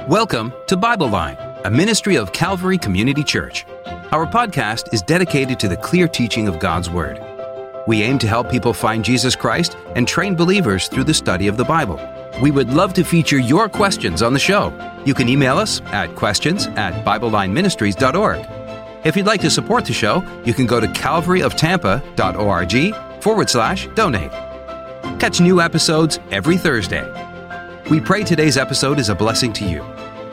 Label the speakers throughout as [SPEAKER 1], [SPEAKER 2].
[SPEAKER 1] Welcome to Bible Line, a ministry of Calvary Community Church. Our podcast is dedicated to the clear teaching of God's Word. We aim to help people find Jesus Christ and train believers through the study of the Bible. We would love to feature your questions on the show. You can email us at questions@BibleLineMinistries.org. If you'd like to support the show, you can go to calvaryoftampa.org/donate. Catch new episodes every Thursday. We pray today's episode is a blessing to you.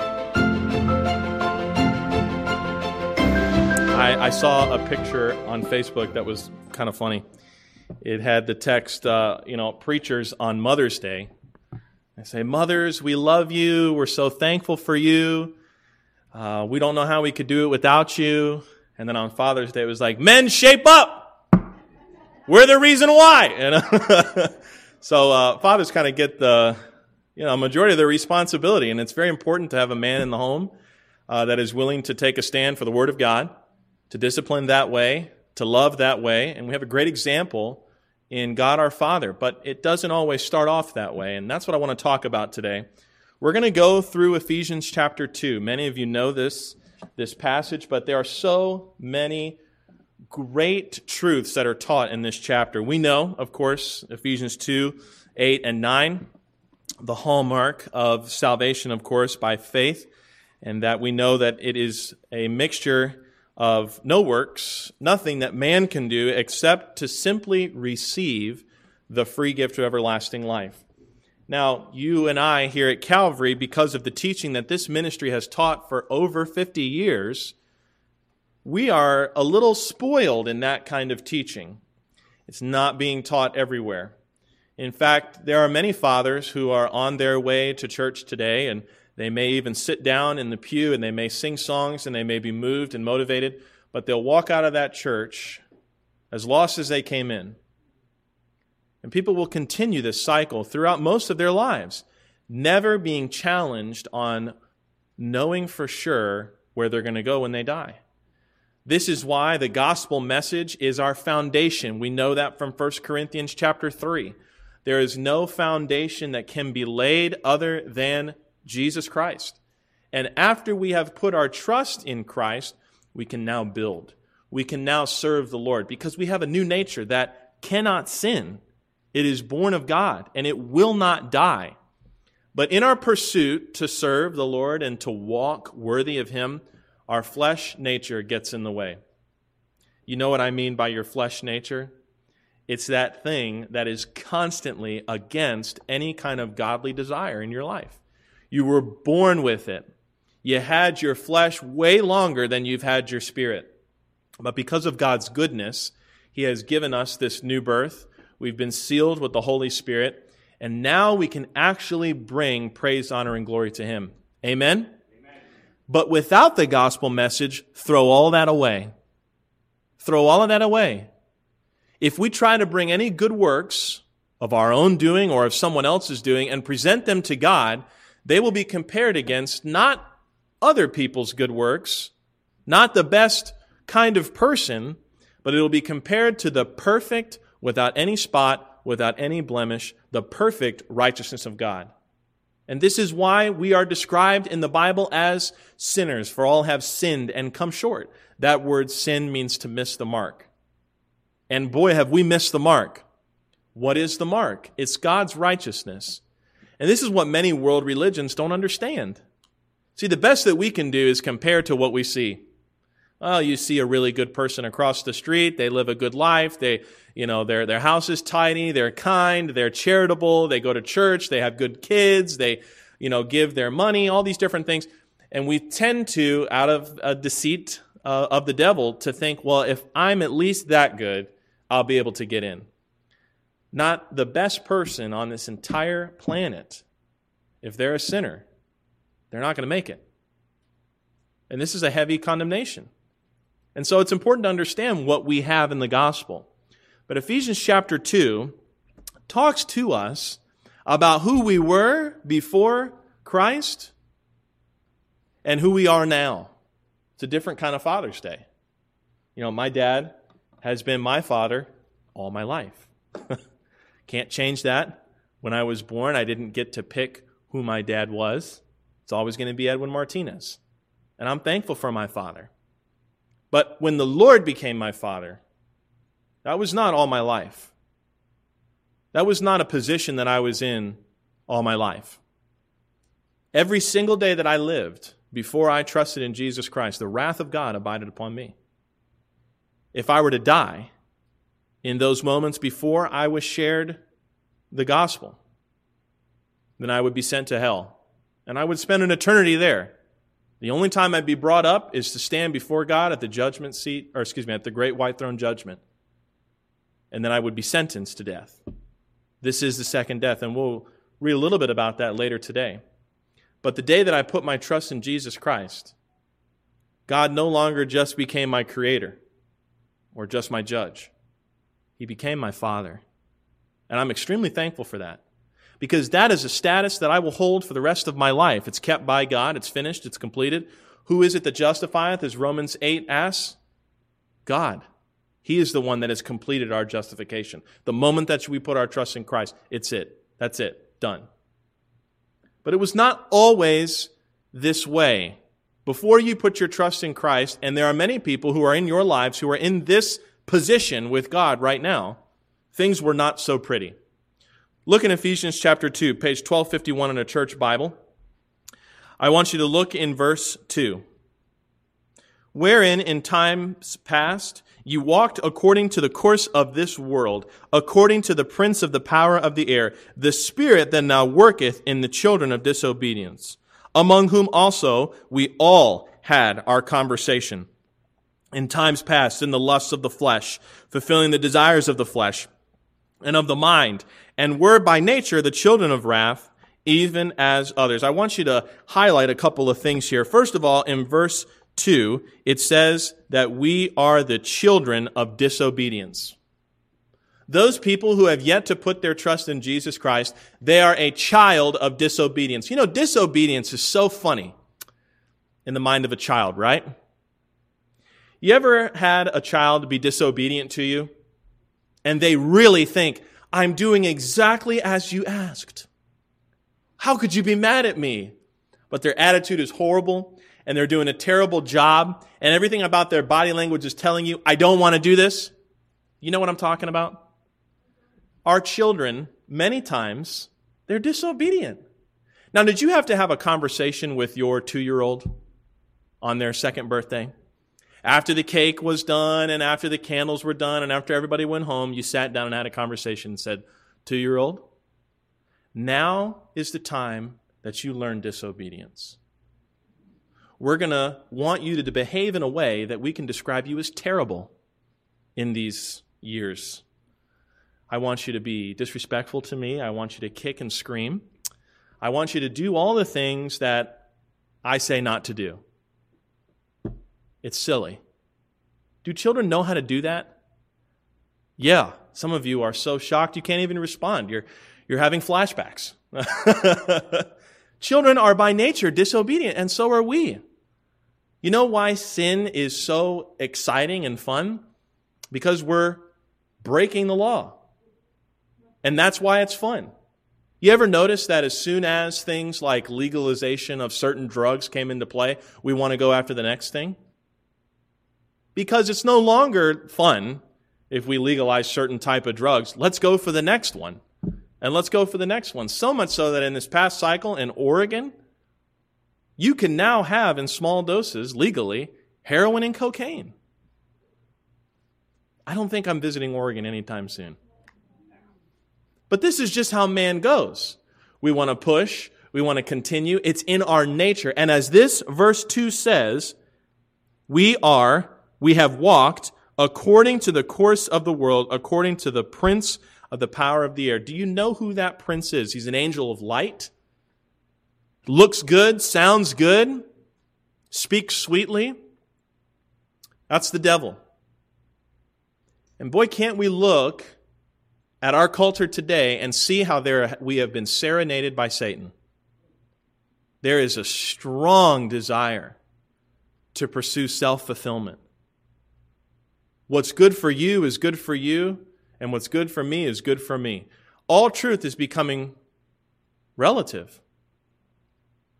[SPEAKER 2] I saw a picture on Facebook that was kind of funny. It had the text, preachers on Mother's Day. They say, "Mothers, we love you. We're so thankful for you. We don't know how we could do it without you." And then on Father's Day, it was like, "Men, shape up. We're the reason why." So fathers kind of get the majority of the responsibility, and it's very important to have a man in the home that is willing to take a stand for the Word of God, to discipline that way, to love that way, and we have a great example in God our Father, but it doesn't always start off that way, and that's what I want to talk about today. We're going to go through Ephesians chapter 2. Many of you know this passage, but there are so many great truths that are taught in this chapter. We know, of course, Ephesians 2, 8, and 9, the hallmark of salvation, of course, by faith, and that we know that it is a mixture of no works, nothing that man can do except to simply receive the free gift of everlasting life. Now, you and I here at Calvary, because of the teaching that this ministry has taught for over 50 years, we are a little spoiled in that kind of teaching. It's not being taught everywhere. In fact, there are many fathers who are on their way to church today, and they may even sit down in the pew and they may sing songs and they may be moved and motivated, but they'll walk out of that church as lost as they came in. And people will continue this cycle throughout most of their lives, never being challenged on knowing for sure where they're going to go when they die. This is why the gospel message is our foundation. We know that from 1 Corinthians chapter 3. There is no foundation that can be laid other than Jesus Christ. And after we have put our trust in Christ, we can now build. We can now serve the Lord because we have a new nature that cannot sin. It is born of God and it will not die. But in our pursuit to serve the Lord and to walk worthy of Him, our flesh nature gets in the way. You know what I mean by your flesh nature? It's that thing that is constantly against any kind of godly desire in your life. You were born with it. You had your flesh way longer than you've had your spirit. But because of God's goodness, He has given us this new birth. We've been sealed with the Holy Spirit. And now we can actually bring praise, honor, and glory to Him. Amen? Amen. But without the gospel message, throw all that away. Throw all of that away. If we try to bring any good works of our own doing or of someone else's doing and present them to God, they will be compared against not other people's good works, not the best kind of person, but it will be compared to the perfect, without any spot, without any blemish, the perfect righteousness of God. And this is why we are described in the Bible as sinners, for all have sinned and come short. That word sin means to miss the mark. And boy, have we missed the mark. What is the mark? It's God's righteousness. And this is what many world religions don't understand. See, the best that we can do is compare to what we see. Well, you see a really good person across the street. They live a good life. Their house is tidy. They're kind. They're charitable. They go to church. They have good kids. They, give their money, all these different things. And we tend to, out of a deceit of the devil, to think, well, if I'm at least that good, I'll be able to get in. Not the best person on this entire planet, if they're a sinner, they're not going to make it. And this is a heavy condemnation. And so it's important to understand what we have in the gospel. But Ephesians chapter 2 talks to us about who we were before Christ and who we are now. It's a different kind of Father's Day. My dad has been my father all my life. Can't change that. When I was born, I didn't get to pick who my dad was. It's always going to be Edwin Martinez. And I'm thankful for my father. But when the Lord became my father, that was not all my life. That was not a position that I was in all my life. Every single day that I lived before I trusted in Jesus Christ, the wrath of God abided upon me. If I were to die in those moments before I was shared the gospel, then I would be sent to hell. And I would spend an eternity there. The only time I'd be brought up is to stand before God at the judgment seat, at the great white throne judgment. And then I would be sentenced to death. This is the second death, and we'll read a little bit about that later today. But the day that I put my trust in Jesus Christ, God no longer just became my creator or just my judge. He became my Father. And I'm extremely thankful for that, because that is a status that I will hold for the rest of my life. It's kept by God. It's finished. It's completed. Who is it that justifieth, as Romans 8 asks? God. He is the one that has completed our justification. The moment that we put our trust in Christ, it's it. That's it. Done. But it was not always this way. Before you put your trust in Christ, and there are many people who are in your lives who are in this position with God right now, things were not so pretty. Look in Ephesians chapter 2, page 1251 in a church Bible. I want you to look in verse 2. Wherein in times past you walked according to the course of this world, according to the prince of the power of the air, the spirit that now worketh in the children of disobedience, among whom also we all had our conversation in times past in the lusts of the flesh, fulfilling the desires of the flesh and of the mind, and were by nature the children of wrath, even as others. I want you to highlight a couple of things here. First of all, in verse 2, it says that we are the children of disobedience. Those people who have yet to put their trust in Jesus Christ, they are a child of disobedience. You know, disobedience is so funny in the mind of a child, right? You ever had a child be disobedient to you, and they really think, I'm doing exactly as you asked. How could you be mad at me? But their attitude is horrible, and they're doing a terrible job, and everything about their body language is telling you, I don't want to do this. You know what I'm talking about? Our children, many times, they're disobedient. Now, did you have to have a conversation with your 2-year-old on their second birthday? After the cake was done, and after the candles were done, and after everybody went home, you sat down and had a conversation and said, 2-year-old, now is the time that you learn disobedience. We're going to want you to behave in a way that we can describe you as terrible in these years. I want you to be disrespectful to me. I want you to kick and scream. I want you to do all the things that I say not to do. It's silly. Do children know how to do that? Yeah. Some of you are so shocked you can't even respond. You're having flashbacks. Children are by nature disobedient, and so are we. You know why sin is so exciting and fun? Because we're breaking the law. And that's why it's fun. You ever notice that as soon as things like legalization of certain drugs came into play, we want to go after the next thing? Because it's no longer fun if we legalize certain type of drugs. Let's go for the next one. And let's go for the next one. So much so that in this past cycle in Oregon, you can now have in small doses, legally, heroin and cocaine. I don't think I'm visiting Oregon anytime soon. But this is just how man goes. We want to push. We want to continue. It's in our nature. And as this verse 2 says, we have walked according to the course of the world, according to the prince of the power of the air. Do you know who that prince is? He's an angel of light. Looks good, sounds good, speaks sweetly. That's the devil. And boy, can't we look at our culture today and see how we have been serenaded by Satan. There is a strong desire to pursue self-fulfillment. What's good for you is good for you, and what's good for me is good for me. All truth is becoming relative.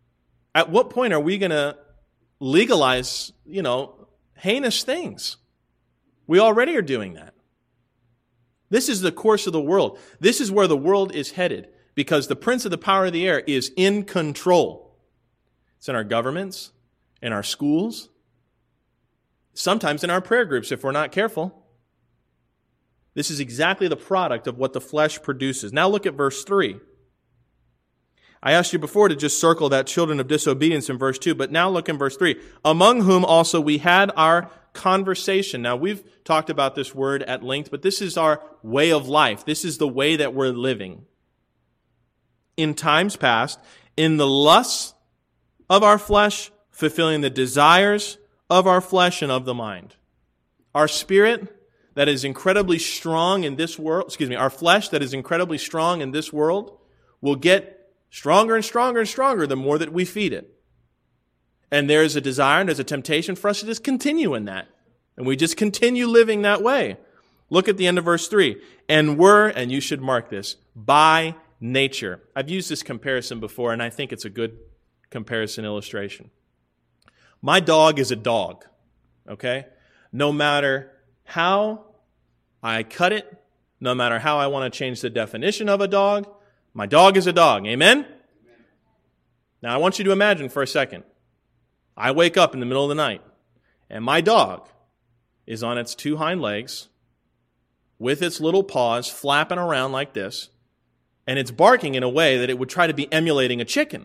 [SPEAKER 2] At what point are we going to legalize, heinous things? We already are doing that. This is the course of the world. This is where the world is headed because the prince of the power of the air is in control. It's in our governments, in our schools, sometimes in our prayer groups if we're not careful. This is exactly the product of what the flesh produces. Now look at verse 3. I asked you before to just circle that children of disobedience in verse 2, but now look in verse 3. Among whom also we had our conversation. Now we've talked about this word at length, but this is our way of life. This is the way that we're living. In times past, in the lusts of our flesh, fulfilling the desires of our flesh and of the mind. Our spirit that is incredibly strong in this world, our flesh that is incredibly strong in this world will get stronger and stronger and stronger the more that we feed it. And there's a desire and there's a temptation for us to just continue in that. And we just continue living that way. Look at the end of verse 3. And you should mark this, by nature. I've used this comparison before, and I think it's a good comparison illustration. My dog is a dog, okay? No matter how I cut it, no matter how I want to change the definition of a dog, my dog is a dog. Amen? Now I want you to imagine for a second. I wake up in the middle of the night, and my dog is on its two hind legs with its little paws flapping around like this, and it's barking in a way that it would try to be emulating a chicken.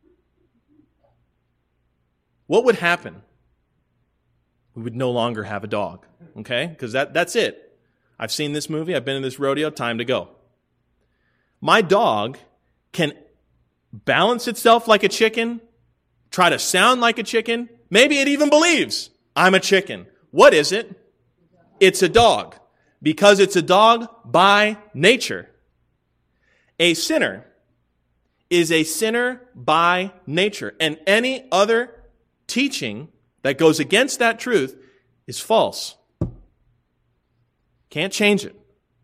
[SPEAKER 2] What would happen? We would no longer have a dog, okay? Because that's it. I've seen this movie. I've been in this rodeo. Time to go. My dog can balance itself like a chicken, try to sound like a chicken. Maybe it even believes I'm a chicken. What is it? It's a dog. Because it's a dog by nature. A sinner is a sinner by nature. And any other teaching that goes against that truth is false. Can't change it.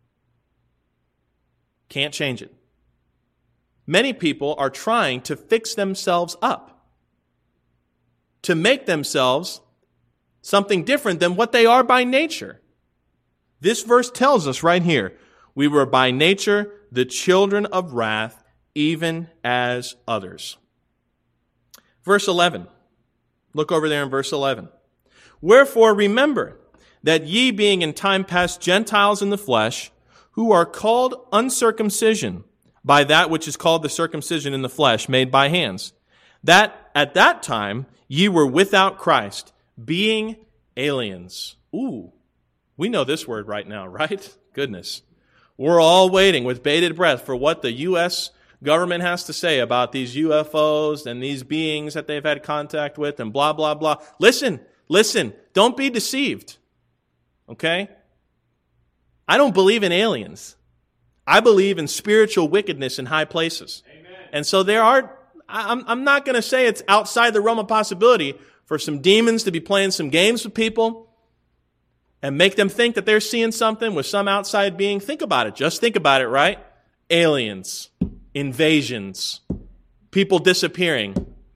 [SPEAKER 2] Can't change it. Many people are trying to fix themselves up, to make themselves something different than what they are by nature. This verse tells us right here, we were by nature the children of wrath, even as others. Verse 11. Look over there in verse 11. Wherefore remember that ye being in time past Gentiles in the flesh, who are called uncircumcision by that which is called the circumcision in the flesh made by hands, that at that time ye were without Christ, being aliens. Ooh, we know this word right now, right? Goodness. We're all waiting with bated breath for what the U.S. government has to say about these UFOs and these beings that they've had contact with and blah, blah, blah. Listen, don't be deceived. Okay? I don't believe in aliens. I believe in spiritual wickedness in high places. Amen. And so I'm not going to say it's outside the realm of possibility for some demons to be playing some games with people and make them think that they're seeing something with some outside being. Think about it. Just think about it, right? Aliens, invasions, people disappearing.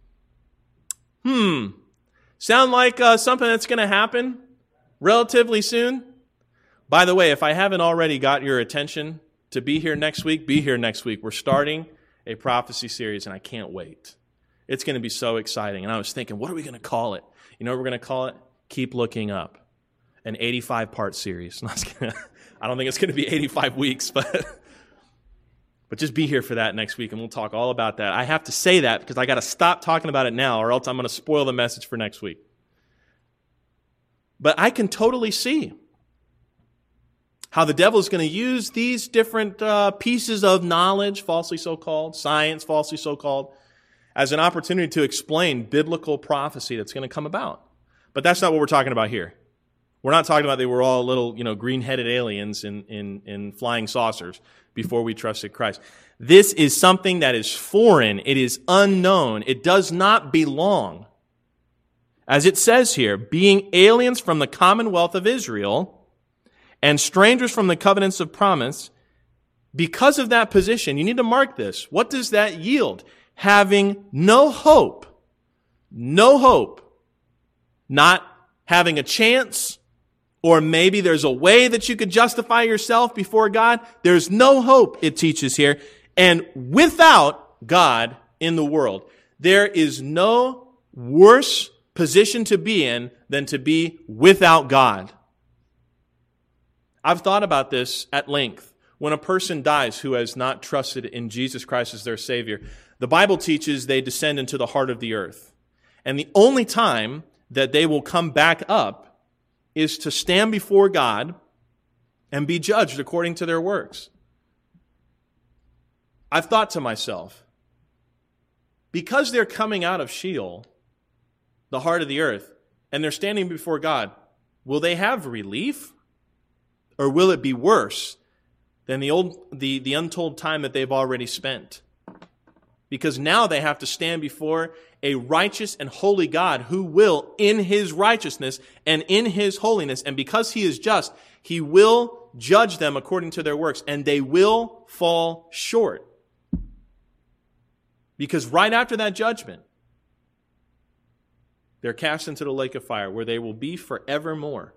[SPEAKER 2] Sound like something that's going to happen relatively soon? By the way, if I haven't already got your attention to be here next week, be here next week. We're starting a prophecy series, and I can't wait. It's going to be so exciting. And I was thinking, what are we going to call it? You know what we're going to call it? Keep Looking Up. An 85-part series. I don't think it's going to be 85 weeks, but just be here for that next week, and we'll talk all about that. I have to say that because I got to stop talking about it now, or else I'm going to spoil the message for next week. But I can totally see how the devil is going to use these different pieces of knowledge, falsely so-called, science, falsely so-called, as an opportunity to explain biblical prophecy that's going to come about. But that's not what we're talking about here. We're not talking about they were all little, green-headed aliens in flying saucers before we trusted Christ. This is something that is foreign. It is unknown. It does not belong. As it says here, being aliens from the commonwealth of Israel and strangers from the covenants of promise, because of that position, you need to mark this. What does that yield? Having no hope no hope, not having a chance, or maybe there's a way that you could justify yourself before God. There's no hope, it teaches here. And without God in the world, there is no worse position to be in than to be without God. I've thought about this at length. When a person dies who has not trusted in Jesus Christ as their Savior, the Bible teaches they descend into the heart of the earth. And the only time that they will come back up is to stand before God and be judged according to their works. I've thought to myself, because they're coming out of Sheol, the heart of the earth, and they're standing before God, will they have relief? Or will it be worse than the untold time that they've already spent? Because now they have to stand before a righteous and holy God who will, in His righteousness and in His holiness, and because He is just, He will judge them according to their works, and they will fall short. Because right after that judgment, they're cast into the lake of fire, where they will be forevermore.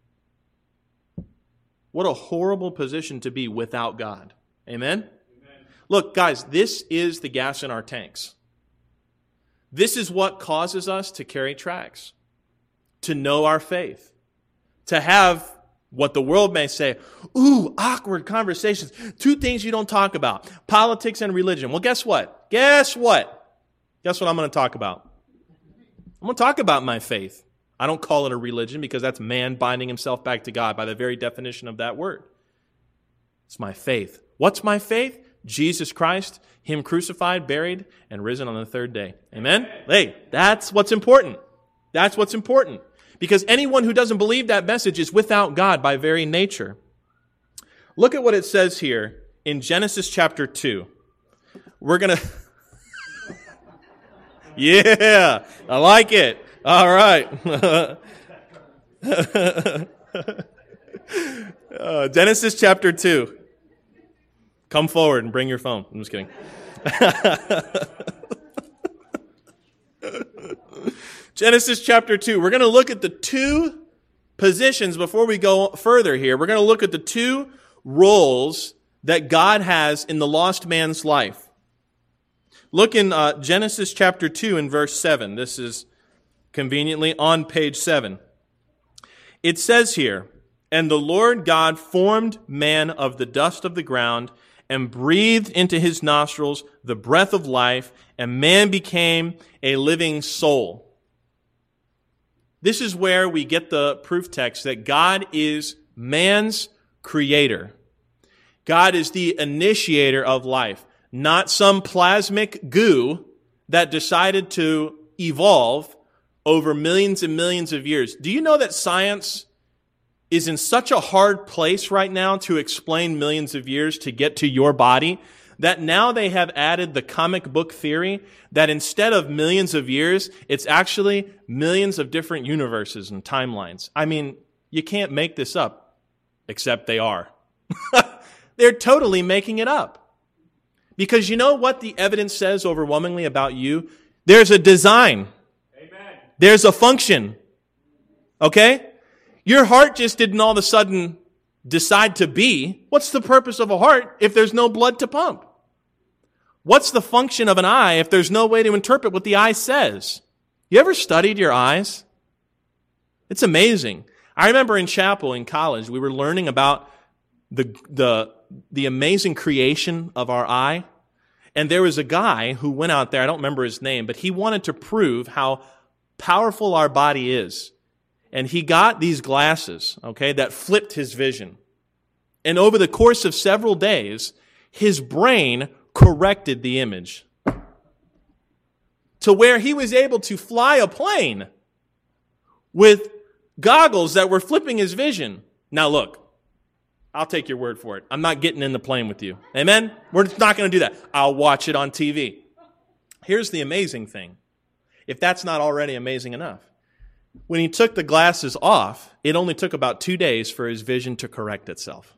[SPEAKER 2] What a horrible position to be without God. Amen? Amen? Look, guys, this is the gas in our tanks. This is what causes us to carry tracts, to know our faith, to have what the world may say, ooh, awkward conversations, two things you don't talk about, politics and religion. Well, guess what? Guess what I'm going to talk about? I'm going to talk about my faith. I don't call it a religion because that's man binding himself back to God by the very definition of that word. It's my faith. What's my faith? Jesus Christ, Him crucified, buried, and risen on the third day. Amen? Hey, that's what's important. That's what's important. Because anyone who doesn't believe that message is without God by very nature. Look at what it says here in Genesis chapter 2. We're going to... Yeah, I like it. All right. Genesis chapter 2. Come forward and bring your phone. I'm just kidding. Genesis chapter 2. We're going to look at the two positions before we go further here. We're going to look at the two roles that God has in the lost man's life. Look in Genesis chapter 2 and verse 7. This is conveniently on page 7. It says here, "And the Lord God formed man of the dust of the ground and breathed into his nostrils the breath of life, and man became a living soul." This is where we get the proof text that God is man's creator. God is the initiator of life, not some plasmic goo that decided to evolve over millions and millions of years. Do you know that science is in such a hard place right now to explain millions of years to get to your body, that now they have added the comic book theory that instead of millions of years, it's actually millions of different universes and timelines. I mean, you can't make this up, except they are. They're totally making it up. Because you know what the evidence says overwhelmingly about you? There's a design. Amen. There's a function. Okay? Your heart just didn't all of a sudden decide to be. What's the purpose of a heart if there's no blood to pump? What's the function of an eye if there's no way to interpret what the eye says? You ever studied your eyes? It's amazing. I remember in chapel in college, we were learning about the amazing creation of our eye. And there was a guy who went out there, I don't remember his name, but he wanted to prove how powerful our body is. And he got these glasses, okay, that flipped his vision. And over the course of several days, his brain corrected the image to where he was able to fly a plane with goggles that were flipping his vision. Now look, I'll take your word for it. I'm not getting in the plane with you. Amen? We're not going to do that. I'll watch it on TV. Here's the amazing thing. If that's not already amazing enough. When he took the glasses off, it only took about 2 days for his vision to correct itself.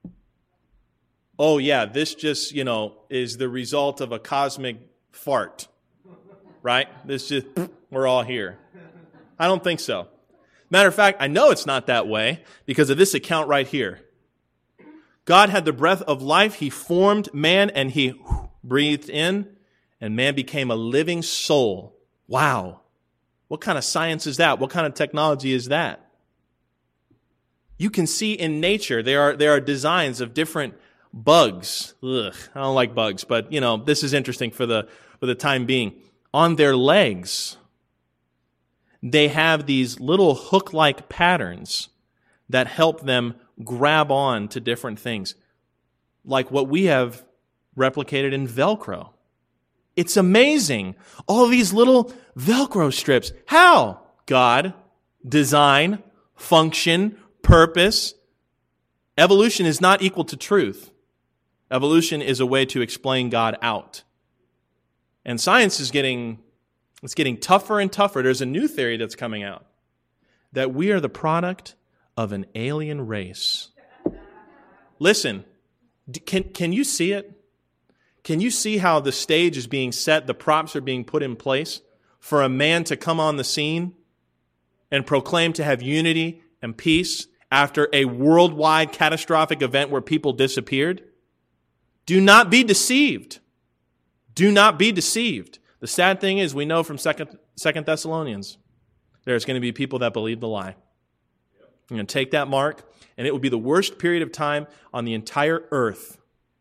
[SPEAKER 2] Oh yeah, this just, is the result of a cosmic fart. Right? This just, we're all here. I don't think so. Matter of fact, I know it's not that way because of this account right here. God had the breath of life. He formed man and he breathed in, and man became a living soul. Wow. What kind of science is that? What kind of technology is that? You can see in nature, there are designs of different bugs. Ugh, I don't like bugs, but this is interesting for the time being. On their legs, they have these little hook-like patterns that help them grab on to different things, like what we have replicated in Velcro. It's amazing. All these little Velcro strips. How? God, design, function, purpose. Evolution is not equal to truth. Evolution is a way to explain God out. And science is getting tougher and tougher. There's a new theory that's coming out that we are the product of an alien race. Listen, can you see it? Can you see how the stage is being set, the props are being put in place for a man to come on the scene and proclaim to have unity and peace after a worldwide catastrophic event where people disappeared? Do not be deceived. Do not be deceived. The sad thing is, we know from Second Thessalonians, there's going to be people that believe the lie. You're going to take that mark, and it will be the worst period of time on the entire earth.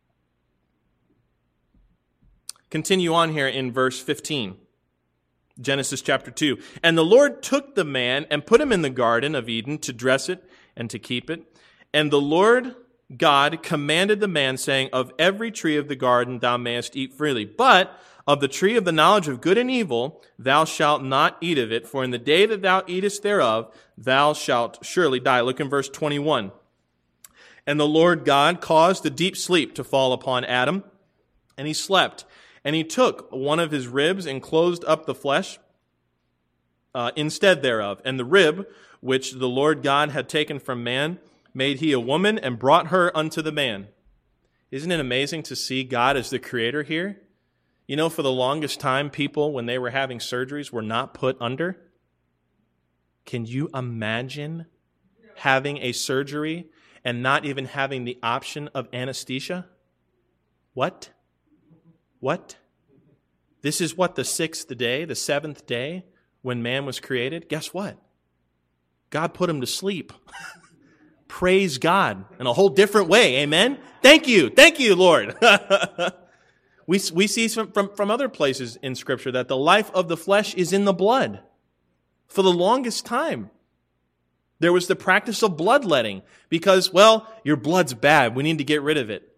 [SPEAKER 2] Continue on here in verse 15. Genesis chapter 2. And the Lord took the man and put him in the garden of Eden to dress it and to keep it. And the Lord God commanded the man, saying, of every tree of the garden thou mayest eat freely, but of the tree of the knowledge of good and evil thou shalt not eat of it, for in the day that thou eatest thereof thou shalt surely die. Look in verse 21. And the Lord God caused a deep sleep to fall upon Adam, and he slept. And he took one of his ribs and closed up the flesh instead thereof. And the rib which the Lord God had taken from man made he a woman and brought her unto the man. Isn't it amazing to see God as the creator here? For the longest time, people, when they were having surgeries, were not put under. Can you imagine having a surgery and not even having the option of anesthesia? What? This is what, the sixth day, the seventh day, when man was created? Guess what? God put him to sleep. Praise God in a whole different way. Amen? Thank you, Lord. We see from other places in Scripture that the life of the flesh is in the blood. For the longest time, there was the practice of bloodletting because, your blood's bad. We need to get rid of it.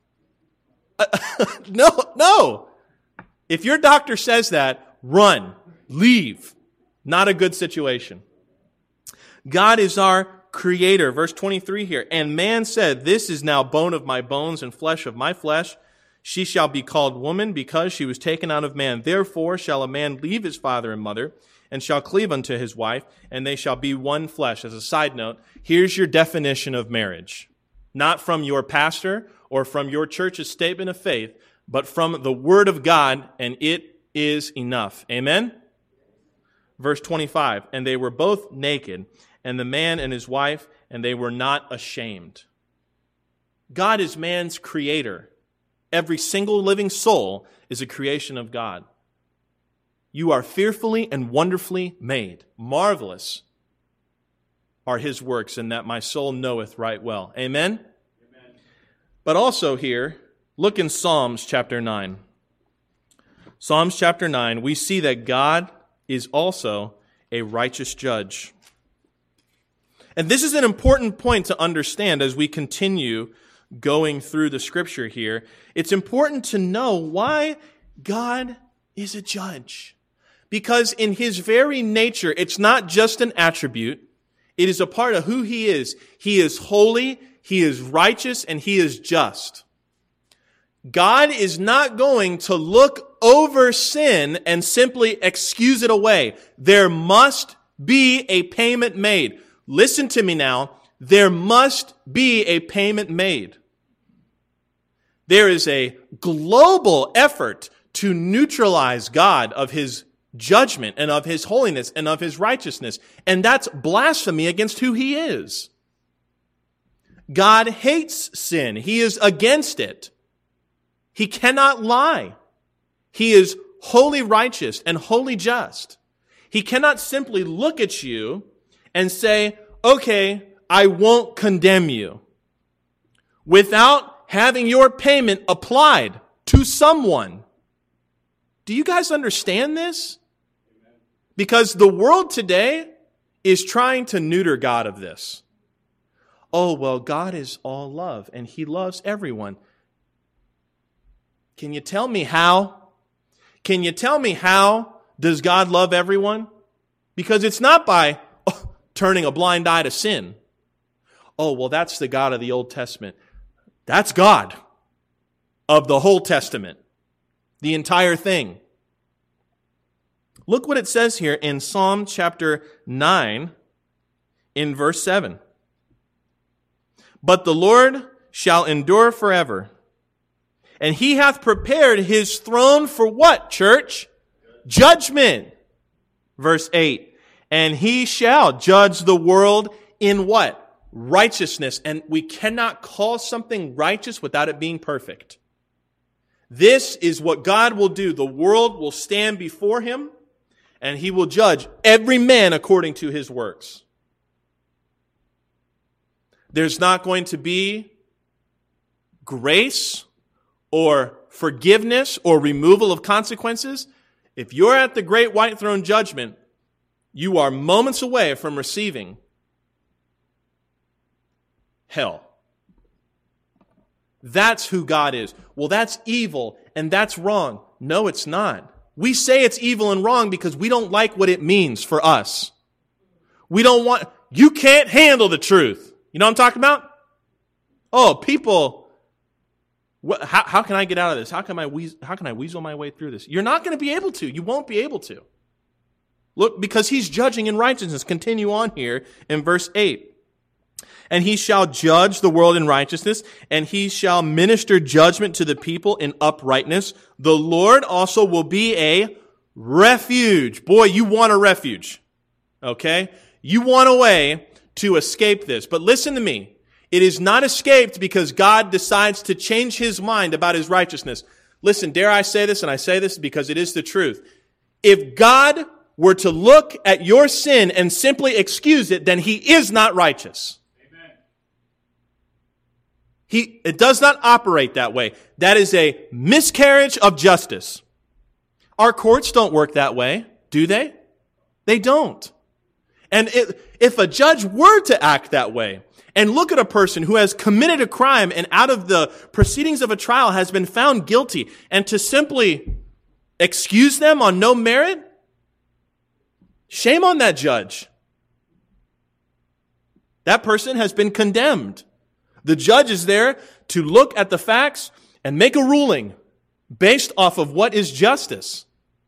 [SPEAKER 2] No. If your doctor says that, run, leave. Not a good situation. God is our creator. Verse 23 here. And man said, this is now bone of my bones and flesh of my flesh. She shall be called woman because she was taken out of man. Therefore shall a man leave his father and mother and shall cleave unto his wife, and they shall be one flesh. As a side note, here's your definition of marriage. Not from your pastor or from your church's statement of faith, but from the Word of God, and it is enough. Amen? Verse 25, and they were both naked, and the man and his wife, and they were not ashamed. God is man's creator. Every single living soul is a creation of God. You are fearfully and wonderfully made. Marvelous are his works, and that my soul knoweth right well. Amen? Amen. But also here, look in Psalms chapter 9. Psalms chapter 9, we see that God is also a righteous judge. And this is an important point to understand as we continue going through the Scripture here. It's important to know why God is a judge. Because in his very nature, it's not just an attribute. It is a part of who he is. He is holy, he is righteous, and he is just. God is not going to look over sin and simply excuse it away. There must be a payment made. Listen to me now. There must be a payment made. There is a global effort to neutralize God of his judgment and of his holiness and of his righteousness. And that's blasphemy against who he is. God hates sin. He is against it. He cannot lie. He is wholly righteous and wholly just. He cannot simply look at you and say, okay, I won't condemn you, without having your payment applied to someone. Do you guys understand this? Because the world today is trying to neuter God of this. Oh, well, God is all love, and he loves everyone. Can you tell me how? Can you tell me how does God love everyone? Because it's not by turning a blind eye to sin. Oh, well, that's the God of the Old Testament. That's God of the whole Testament. The entire thing. Look what it says here in Psalm chapter 9 in verse 7. But the Lord shall endure forever. And he hath prepared his throne for what, church? Judgment. Verse 8. And he shall judge the world in what? Righteousness. And we cannot call something righteous without it being perfect. This is what God will do. The world will stand before him, and he will judge every man according to his works. There's not going to be grace or forgiveness or removal of consequences. If you're at the great white throne judgment, you are moments away from receiving hell. That's who God is. Well, that's evil and that's wrong. No, it's not. We say it's evil and wrong because we don't like what it means for us. We don't want, you can't handle the truth. You know what I'm talking about? Oh, people, how can I get out of this? How can I weasel my way through this? You're not going to be able to. You won't be able to. Look, because he's judging in righteousness. Continue on here in verse 8. And he shall judge the world in righteousness, and he shall minister judgment to the people in uprightness. The Lord also will be a refuge. Boy, you want a refuge. Okay? You want a way to escape this. But listen to me. It is not escaped because God decides to change his mind about his righteousness. Listen, dare I say this, and I say this because it is the truth. If God were to look at your sin and simply excuse it, then he is not righteous. It does not operate that way. That is a miscarriage of justice. Our courts don't work that way, do they? They don't. And if a judge were to act that way and look at a person who has committed a crime and out of the proceedings of a trial has been found guilty and to simply excuse them on no merit, shame on that judge. That person has been condemned. The judge is there to look at the facts and make a ruling based off of what is justice.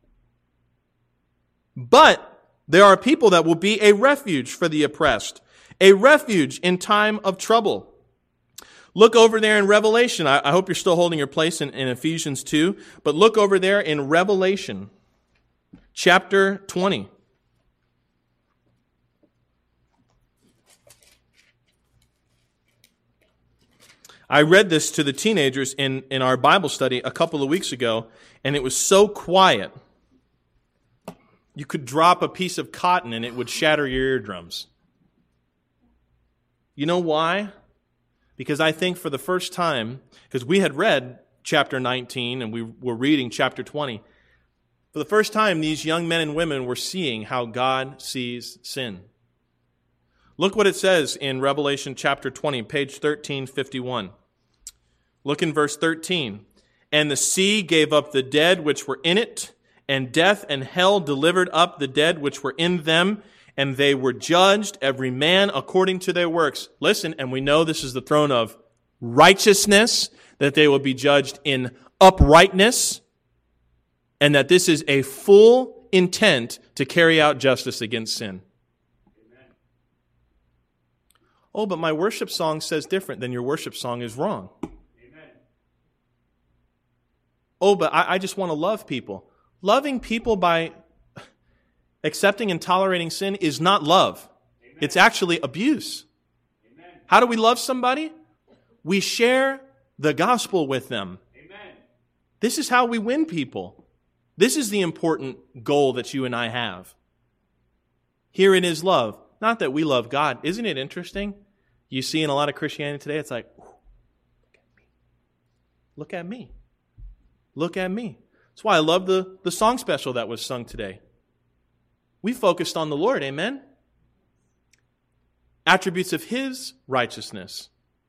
[SPEAKER 2] But there are people that will be a refuge for the oppressed, a refuge in time of trouble. Look over there in Revelation. I hope you're still holding your place in Ephesians 2, but look over there in Revelation chapter 20. I read this to the teenagers in our Bible study a couple of weeks ago, and it was so quiet. You could drop a piece of cotton and it would shatter your eardrums. You know why? Because I think for the first time, because we had read chapter 19 and we were reading chapter 20, for the first time these young men and women were seeing how God sees sin. Look what it says in Revelation chapter 20, page 1351. Look in verse 13. And the sea gave up the dead which were in it, and death and hell delivered up the dead which were in them, and they were judged, every man according to their works. Listen, and we know this is the throne of righteousness, that they will be judged in uprightness, and that this is a full intent to carry out justice against sin. Amen. Oh, but my worship song says different. Then your worship song is wrong. Oh, but I just want to love people. Loving people by accepting and tolerating sin is not love.
[SPEAKER 3] Amen.
[SPEAKER 2] It's actually abuse.
[SPEAKER 3] Amen.
[SPEAKER 2] How do we love somebody? We share the gospel with them.
[SPEAKER 3] Amen.
[SPEAKER 2] This is how we win people. This is the important goal that you and I have. Herein is love. Not that we love God. Isn't it interesting? You see in a lot of Christianity today, it's like, look at me. Look at me. That's why I love the song special that was sung today. We focused on the Lord, amen? Attributes of His righteousness.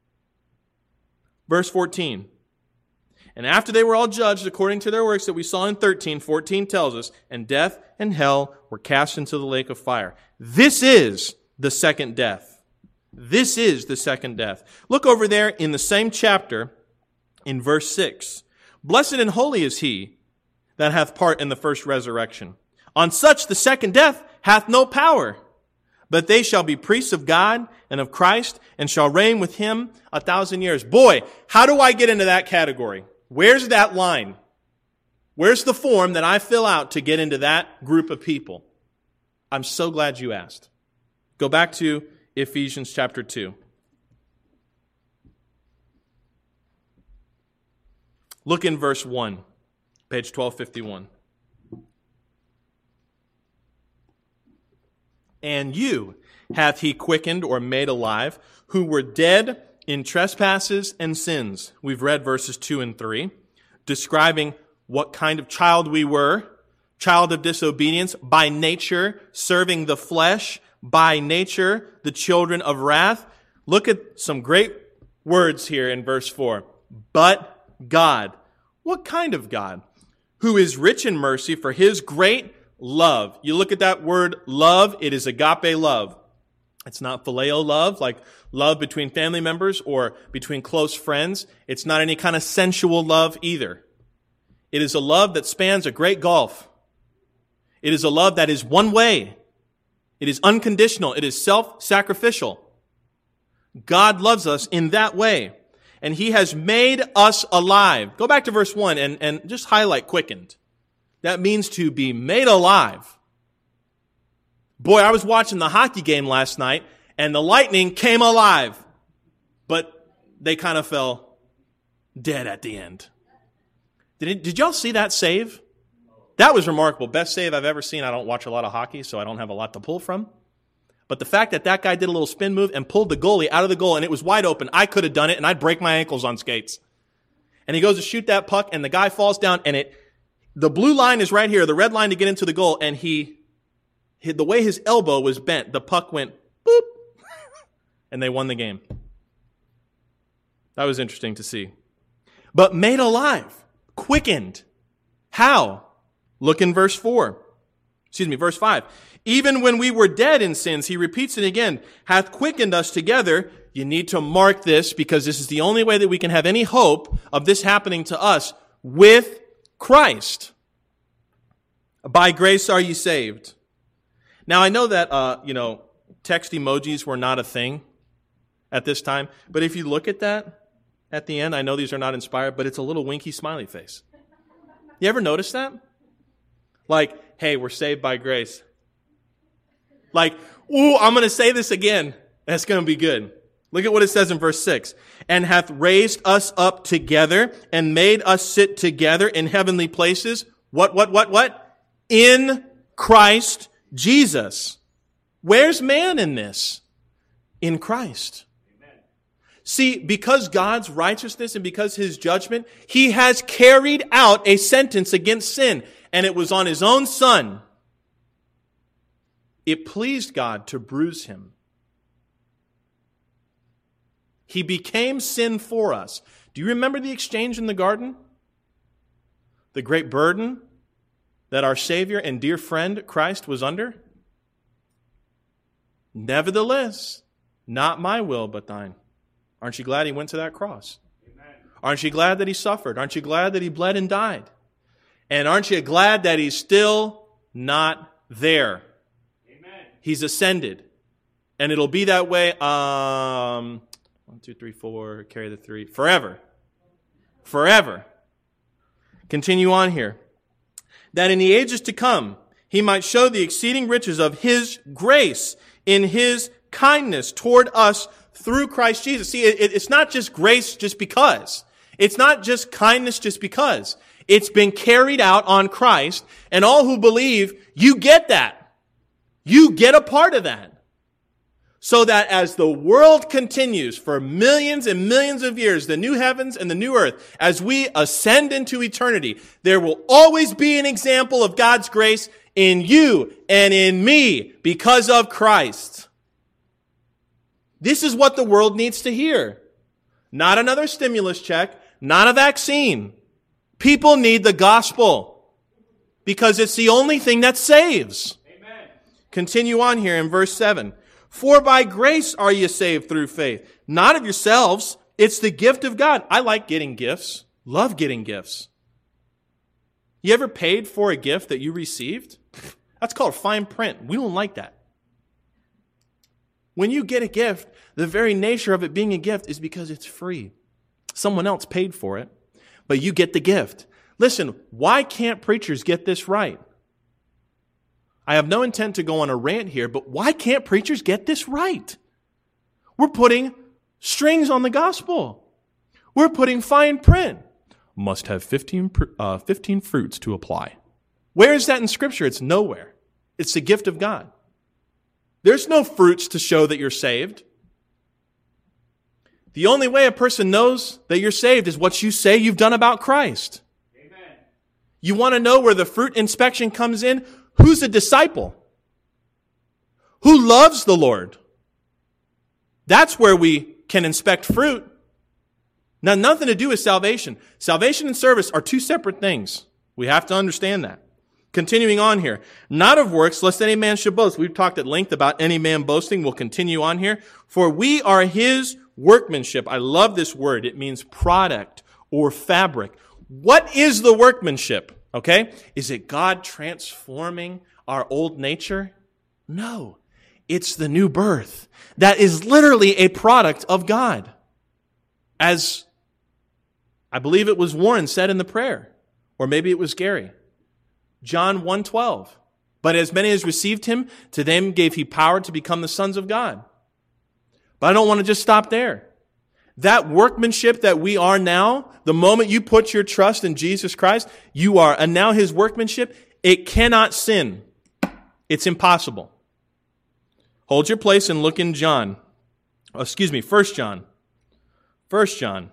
[SPEAKER 2] Verse 14. And after they were all judged according to their works that we saw in 13, 14 tells us, and death and hell were cast into the lake of fire. This is the second death. This is the second death. Look over there in the same chapter in verse 6. Blessed and holy is he that hath part in the first resurrection. On such the second death hath no power, but they shall be priests of God and of Christ, and shall reign with him 1,000 years. Boy, how do I get into that category? Where's that line? Where's the form that I fill out to get into that group of people? I'm so glad you asked. Go back to Ephesians chapter 2. Look in verse 1, page 1251. And you hath he quickened or made alive, who were dead in trespasses and sins. We've read verses 2 and 3, describing what kind of child we were. Child of disobedience, by nature, serving the flesh, by nature, the children of wrath. Look at some great words here in verse 4. But God. What kind of God? Who is rich in mercy for his great love. You look at that word love, it is agape love. It's not phileo love, like love between family members or between close friends. It's not any kind of sensual love either. It is a love that spans a great gulf. It is a love that is one way. It is unconditional. It is self-sacrificial. God loves us in that way. And He has made us alive. Go back to verse 1 and just highlight quickened. That means to be made alive. Boy, I was watching the hockey game last night, and the Lightning came alive. But they kind of fell dead at the end. Did y'all see that save? That was remarkable. Best save I've ever seen. I don't watch a lot of hockey, so I don't have a lot to pull from. But the fact that that guy did a little spin move and pulled the goalie out of the goal, and it was wide open, I could have done it, and I'd break my ankles on skates. And he goes to shoot that puck, and the guy falls down, and the blue line is right here, the red line to get into the goal, and the way his elbow was bent, the puck went boop, and they won the game. That was interesting to see. But made alive, quickened. How? Look in verse 5. Even when we were dead in sins, he repeats it again, hath quickened us together. You need to mark this because this is the only way that we can have any hope of this happening to us, with Christ. By grace are ye saved. Now I know that, text emojis were not a thing at this time, but if you look at that at the end, I know these are not inspired, but it's a little winky smiley face. You ever notice that? Like, hey, we're saved by grace. Like, ooh, I'm going to say this again. That's going to be good. Look at what it says in verse 6. And hath raised us up together and made us sit together in heavenly places. What? In Christ Jesus. Where's man in this? In Christ. Amen. See, because God's righteousness and because His judgment, He has carried out a sentence against sin. And it was on His own Son. It pleased God to bruise Him. He became sin for us. Do you remember the exchange in the garden? The great burden that our Savior and dear friend Christ was under? Nevertheless, not my will, but thine. Aren't you glad He went to that cross? Amen. Aren't you glad that He suffered? Aren't you glad that He bled and died? And aren't you glad that He's still not there? Amen. He's ascended. And it'll be that way, 1, 2, 3, 4, carry the 3, forever. Forever. Continue on here. That in the ages to come, He might show the exceeding riches of His grace in His kindness toward us through Christ Jesus. See, it's not just grace just because. It's not just kindness just because. It's been carried out on Christ, and all who believe, you get that. You get a part of that. So that as the world continues for millions and millions of years, the new heavens and the new earth, as we ascend into eternity, there will always be an example of God's grace in you and in me because of Christ. This is what the world needs to hear. Not another stimulus check, not a vaccine. People need the gospel because it's the only thing that saves. Amen. Continue on here in verse 7. For by grace are you saved through faith, not of yourselves. It's the gift of God. I like getting gifts. Love getting gifts. You ever paid for a gift that you received? That's called fine print. We don't like that. When you get a gift, the very nature of it being a gift is because it's free. Someone else paid for it, but you get the gift. Listen, why can't preachers get this right? I have no intent to go on a rant here, but why can't preachers get this right? We're putting strings on the gospel. We're putting fine print. Must have 15 fruits to apply. Where is that in Scripture? It's nowhere. It's the gift of God. There's no fruits to show that you're saved. The only way a person knows that you're saved is what you say you've done about Christ. Amen. You want to know where the fruit inspection comes in? Who's a disciple? Who loves the Lord? That's where we can inspect fruit. Now, nothing to do with salvation. Salvation and service are two separate things. We have to understand that. Continuing on here. Not of works, lest any man should boast. We've talked at length about any man boasting. We'll continue on here. For we are His workmanship. I love this word. It means product or fabric. What is the workmanship? Okay? Is it God transforming our old nature? No. It's the new birth. That is literally a product of God. As I believe it was Warren said in the prayer, or maybe it was Gary. John 1:12. But as many as received Him, to them gave He power to become the sons of God. But I don't want to just stop there. That workmanship that we are now, the moment you put your trust in Jesus Christ, you are, and now His workmanship, it cannot sin. It's impossible. Hold your place and look in 1 John. 1 John.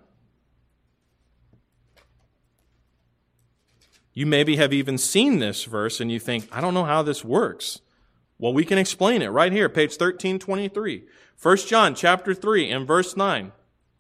[SPEAKER 2] You maybe have even seen this verse and you think, I don't know how this works. Well, we can explain it right here, page 1323. 1 John chapter 3 and verse 9.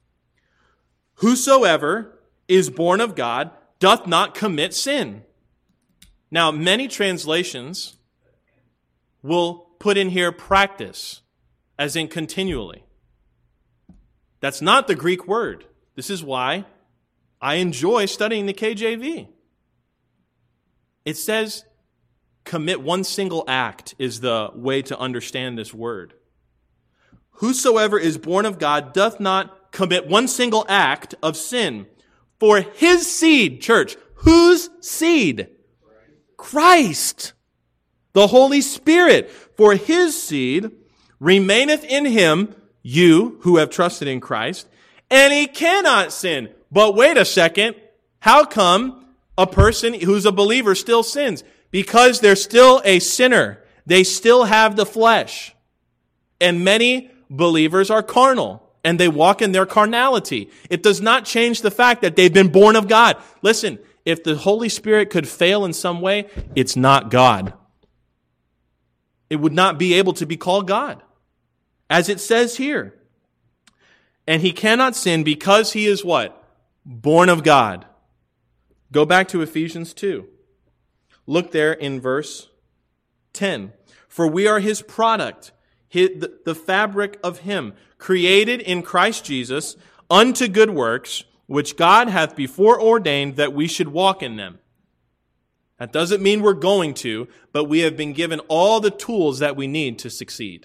[SPEAKER 2] Whosoever is born of God doth not commit sin. Now, many translations will put in here practice, as in continually. That's not the Greek word. This is why I enjoy studying the KJV. It says commit one single act is the way to understand this word. Whosoever is born of God doth not commit one single act of sin. For his seed, church, whose seed? Christ. The Holy Spirit. For his seed remaineth in him, you who have trusted in Christ, and he cannot sin. But wait a second. How come a person who's a believer still sins? Because they're still a sinner. They still have the flesh. And many believers are carnal, and they walk in their carnality. It does not change the fact that they've been born of God. Listen, if the Holy Spirit could fail in some way, it's not God. It would not be able to be called God. As it says here. And he cannot sin because he is what? Born of God. Go back to Ephesians 2. Look there in verse 10. For we are his product, the fabric of him, created in Christ Jesus unto good works, which God hath before ordained that we should walk in them. That doesn't mean we're going to, but we have been given all the tools that we need to succeed.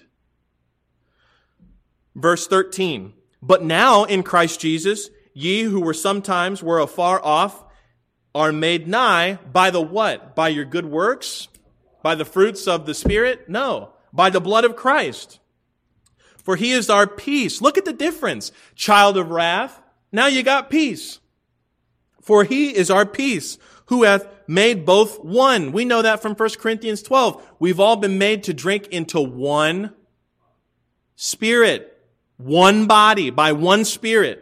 [SPEAKER 2] Verse 13. But now in Christ Jesus, ye who were sometimes were afar off, are made nigh by the what? By your good works? By the fruits of the Spirit? No. By the blood of Christ. For He is our peace. Look at the difference. Child of wrath. Now you got peace. For He is our peace, who hath made both one. We know that from 1 Corinthians 12. We've all been made to drink into one Spirit, one body, by one Spirit.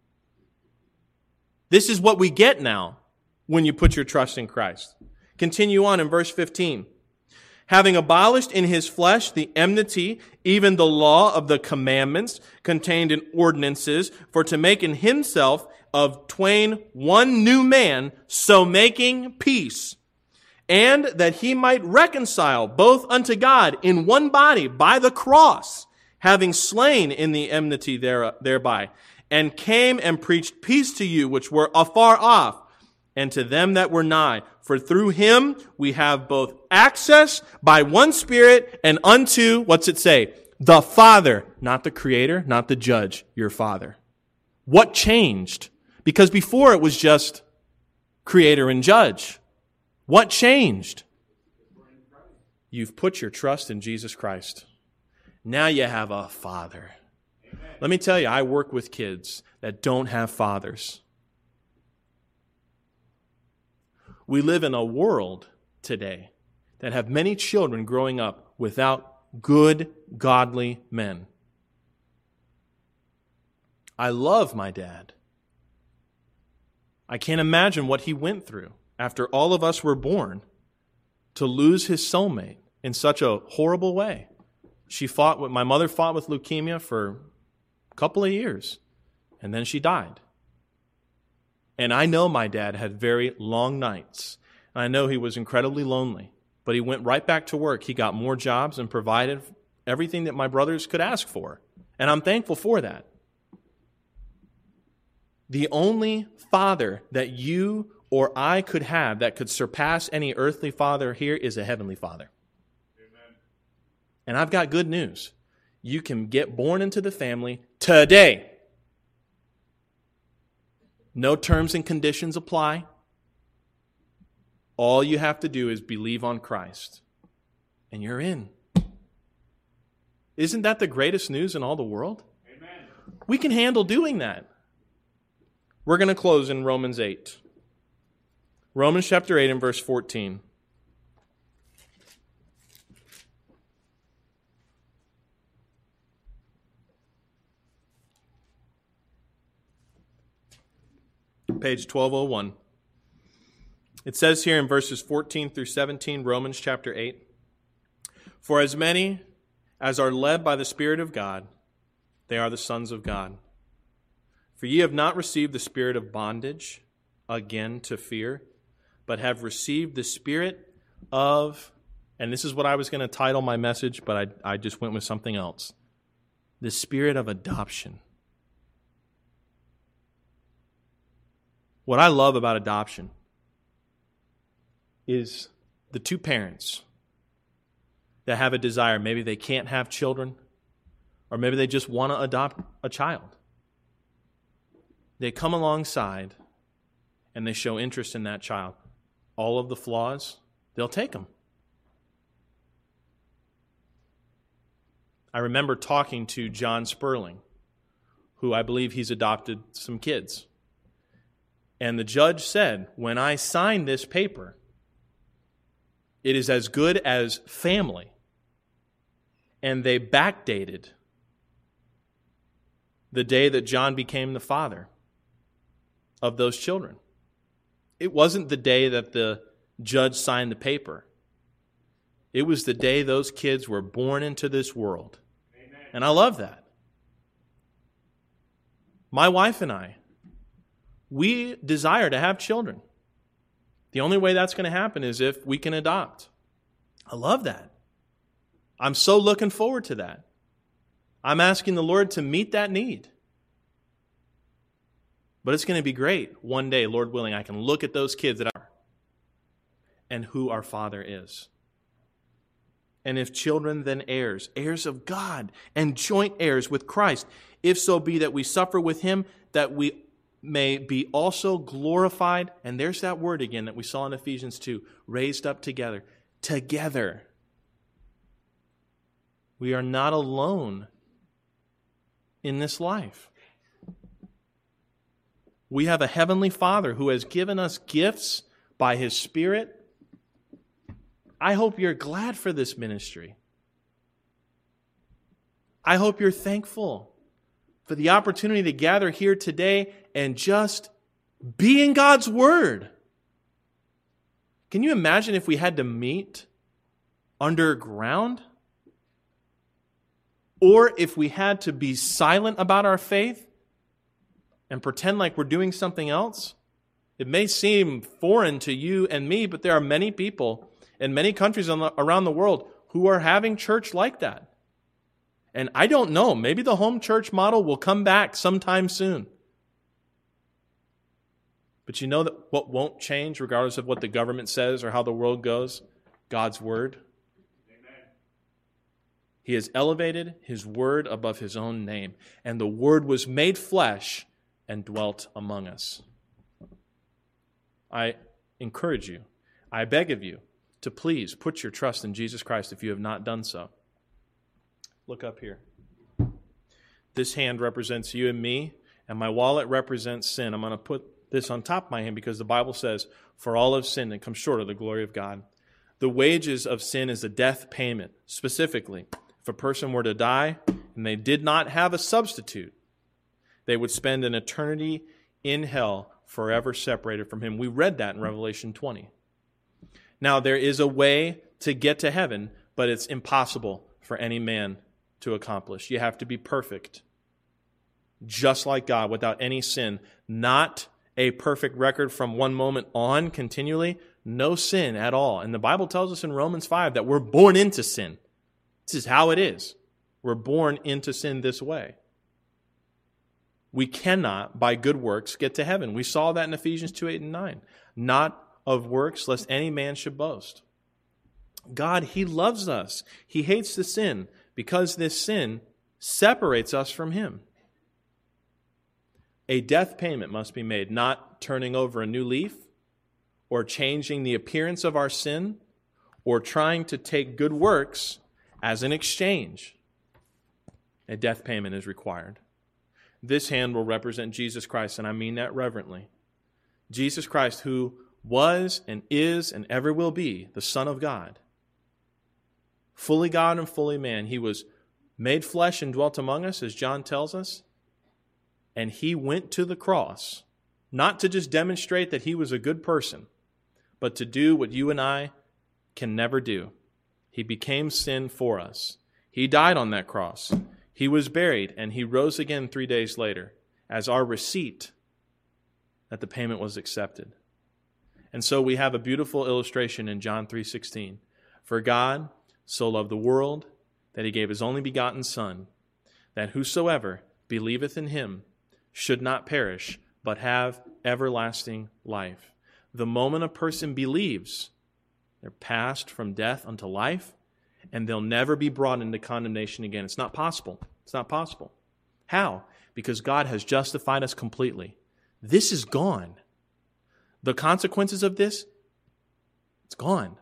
[SPEAKER 2] This is what we get now when you put your trust in Christ. Continue on in verse 15. Having abolished in His flesh the enmity, even the law of the commandments contained in ordinances, for to make in Himself of twain one new man, so making peace, and that He might reconcile both unto God in one body by the cross, having slain in the enmity thereby, and came and preached peace to you which were afar off, and to them that were nigh. For through Him we have both access by one Spirit and unto, what's it say? The Father, not the Creator, not the Judge, your Father. What changed? Because before it was just Creator and Judge. What changed? You've put your trust in Jesus Christ. Now you have a Father. Amen. Let me tell you, I work with kids that don't have fathers. We live in a world today that have many children growing up without good, godly men. I love my dad. I can't imagine what he went through after all of us were born to lose his soulmate in such a horrible way. My mother fought with leukemia for a couple of years, and then she died. And I know my dad had very long nights. And I know he was incredibly lonely. But he went right back to work. He got more jobs and provided everything that my brothers could ask for. And I'm thankful for that. The only father that you or I could have that could surpass any earthly father here is a heavenly Father. Amen. And I've got good news. You can get born into the family today. No terms and conditions apply. All you have to do is believe on Christ, and you're in. Isn't that the greatest news in all the world? Amen. We can handle doing that. We're going to close in Romans 8. Romans chapter 8 and verse 14. Page 1201. It says here in verses 14 through 17, Romans chapter 8, For as many as are led by the Spirit of God, they are the sons of God. For ye have not received the spirit of bondage again to fear, but have received the Spirit of, and this is what I was going to title my message, but I just went with something else. The Spirit of adoption. What I love about adoption is the two parents that have a desire. Maybe they can't have children, or maybe they just want to adopt a child. They come alongside and they show interest in that child. All of the flaws, they'll take them. I remember talking to John Sperling, who I believe he's adopted some kids. And the judge said, when I sign this paper, it is as good as family. And they backdated the day that John became the father of those children. It wasn't the day that the judge signed the paper. It was the day those kids were born into this world. Amen. And I love that. My wife and I, we desire to have children. The only way that's going to happen is if we can adopt. I love that. I'm so looking forward to that. I'm asking the Lord to meet that need. But it's going to be great. One day, Lord willing, I can look at those kids that are and who our Father is. And if children, then heirs, heirs of God and joint heirs with Christ, if so be that we suffer with Him, that we may be also glorified, and there's that word again that we saw in Ephesians 2, raised up together. together. We are not alone in this life. We have a heavenly Father who has given us gifts by His Spirit. I hope you're glad for this ministry. I hope you're thankful for the opportunity to gather here today and just be in God's Word. Can you imagine if we had to meet underground? Or if we had to be silent about our faith and pretend like we're doing something else? It may seem foreign to you and me, but there are many people in many countries around the world who are having church like that. And I don't know, maybe the home church model will come back sometime soon. But you know that what won't change, regardless of what the government says or how the world goes? God's Word. Amen. He has elevated His Word above His own name. And the Word was made flesh and dwelt among us. I encourage you, I beg of you, to please put your trust in Jesus Christ if you have not done so. Look up here. This hand represents you and me, and my wallet represents sin. I'm going to put this on top of my hand because the Bible says, for all have sinned and come short of the glory of God. The wages of sin is a death payment. Specifically, if a person were to die and they did not have a substitute, they would spend an eternity in hell, forever separated from Him. We read that in Revelation 20. Now, there is a way to get to heaven, but it's impossible for any man to accomplish. You have to be perfect, just like God, without any sin. Not a perfect record from one moment on continually. No sin at all. And the Bible tells us in Romans 5 that we're born into sin. This is how it is. We're born into sin this way. We cannot, by good works, get to heaven. We saw that in Ephesians 2, 8, and 9. Not of works, lest any man should boast. God, He loves us. He hates the sin because this sin separates us from Him. A death payment must be made, not turning over a new leaf or changing the appearance of our sin or trying to take good works as an exchange. A death payment is required. This hand will represent Jesus Christ, and I mean that reverently. Jesus Christ, who was and is and ever will be the Son of God. Fully God and fully man. He was made flesh and dwelt among us, as John tells us. And He went to the cross, not to just demonstrate that He was a good person, but to do what you and I can never do. He became sin for us. He died on that cross. He was buried, and He rose again 3 days later as our receipt that the payment was accepted. And so we have a beautiful illustration in John 3:16. For God so loved the world that He gave His only begotten Son, that whosoever believeth in Him should not perish, but have everlasting life. The moment a person believes, they're passed from death unto life, and they'll never be brought into condemnation again. It's not possible. It's not possible. How? Because God has justified us completely. This is gone. The consequences of this, it's gone.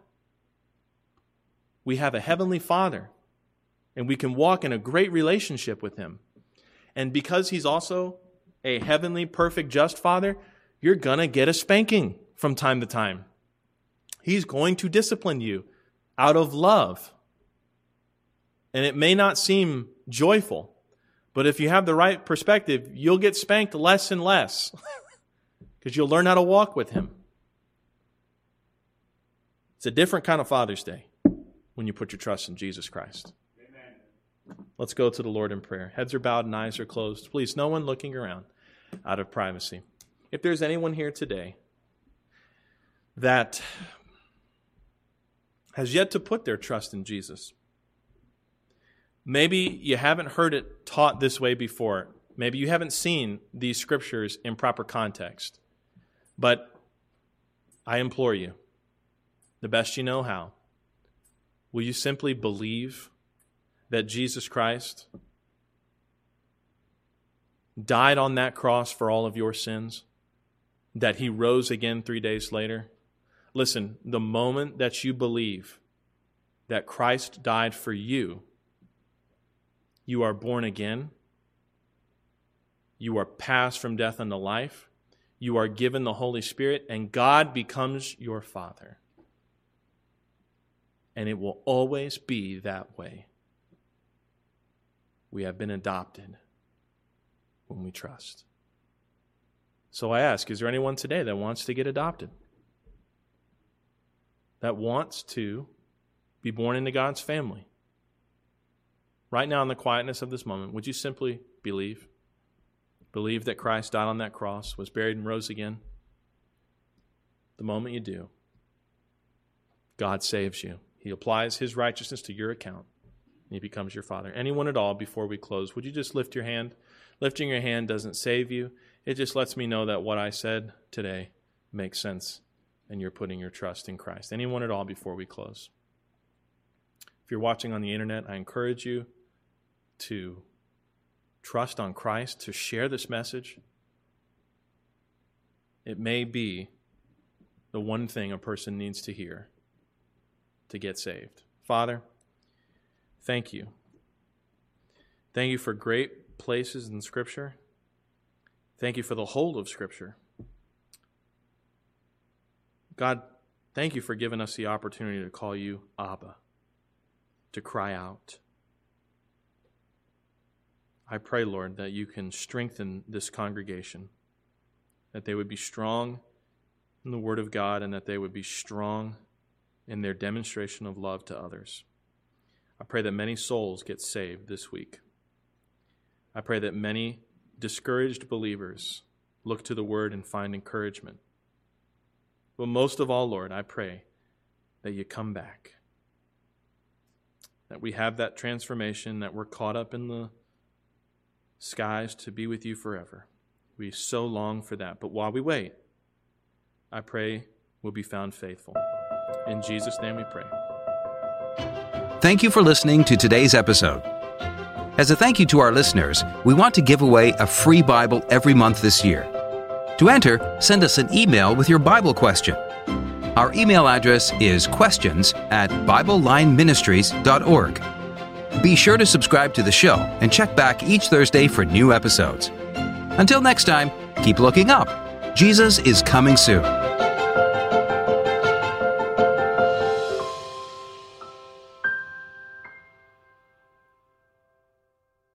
[SPEAKER 2] We have a heavenly Father, and we can walk in a great relationship with Him. And because He's also a heavenly, perfect, just Father, you're going to get a spanking from time to time. He's going to discipline you out of love. And it may not seem joyful, but if you have the right perspective, you'll get spanked less and less because you'll learn how to walk with Him. It's a different kind of Father's Day when you put your trust in Jesus Christ. Amen. Let's go to the Lord in prayer. Heads are bowed and eyes are closed. Please, no one looking around out of privacy. If there's anyone here today that has yet to put their trust in Jesus, maybe you haven't heard it taught this way before. Maybe you haven't seen these scriptures in proper context. But I implore you, the best you know how, will you simply believe that Jesus Christ died on that cross for all of your sins, that He rose again 3 days later? Listen, the moment that you believe that Christ died for you, you are born again. You are passed from death unto life. You are given the Holy Spirit, and God becomes your Father. And it will always be that way. We have been adopted when we trust. So I ask, is there anyone today that wants to get adopted? That wants to be born into God's family? Right now in the quietness of this moment, would you simply believe? Believe that Christ died on that cross, was buried and rose again? The moment you do, God saves you. He applies His righteousness to your account, and He becomes your Father. Anyone at all, before we close, would you just lift your hand? Lifting your hand doesn't save you. It just lets me know that what I said today makes sense, and you're putting your trust in Christ. Anyone at all before we close? If you're watching on the internet, I encourage you to trust on Christ, to share this message. It may be the one thing a person needs to hear to get saved. Father, thank you. Thank you for great places in Scripture. Thank you for the whole of Scripture. God, thank you for giving us the opportunity to call you Abba, to cry out. I pray, Lord, that you can strengthen this congregation, that they would be strong in the Word of God, and that they would be strong in their demonstration of love to others. I pray that many souls get saved this week. I pray that many discouraged believers look to the Word and find encouragement. But most of all, Lord, I pray that you come back, that we have that transformation, that we're caught up in the skies to be with you forever. We so long for that. But while we wait, I pray we'll be found faithful. In Jesus' name we pray.
[SPEAKER 1] Thank you for listening to today's episode. As a thank you to our listeners, we want to give away a free Bible every month this year. To enter, send us an email with your Bible question. Our email address is questions@BibleLineMinistries.org. Be sure to subscribe to the show and check back each Thursday for new episodes. Until next time, keep looking up. Jesus is coming soon.